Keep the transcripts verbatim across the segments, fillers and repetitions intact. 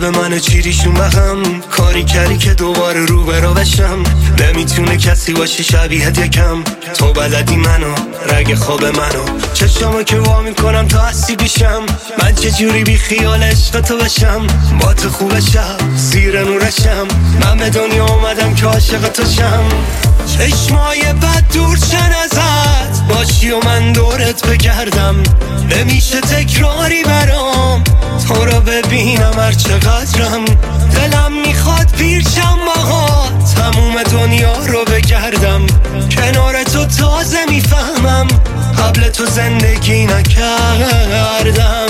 قلب منو چیریشون بهم. کاری کردی که دوباره رو برا بشم. نمیتونه کسی باشه شبیهت یکم. تو بلدی منو، رگ خواب منو. چشمو که وا میکنم تا هستی بیشم. من چجوری بی خیال عشق تو بشم. با تو خوبشم، زیر نورشم. من به دنیا اومدم که عاشق تو شم. چشمای بد دور چن ازت باشی و من دورت بگردم. نمیشه تکراری برام تو رو ببینم هر چقدرم. دلم میخواد پیرشم باهات تموم دنیا رو بگردم. کنار تو تازه میفهمم قبل تو زندگی نکردم.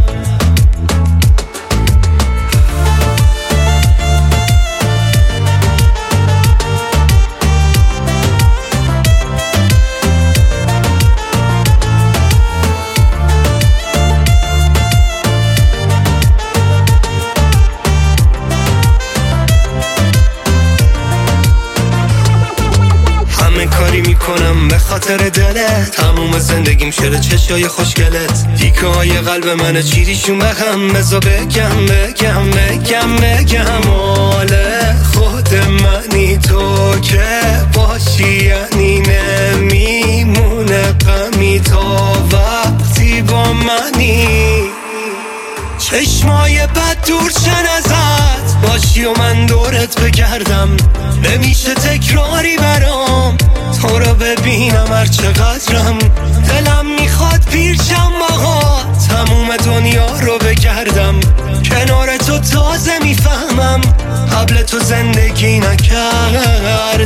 کاری میکنم به خاطر دلت. تموم زندگیم شده چشای خوشگلت. دیگه های قلب منو چیریشون بهم. بزا بگم بگم بگم بگم مال خود منی تو که باشی یعنی نمیمونه غمی تا وقتی با منی. چشمای بد دور چن ازت باشی و من دورت بگردم. نمیشه تکراری برام تو رو ببینم هر چقدرم. دلم میخواد پیرشم باهات تموم دنیا رو بگردم. کنار تو تازه میفهمم قبل تو زندگی نکردم.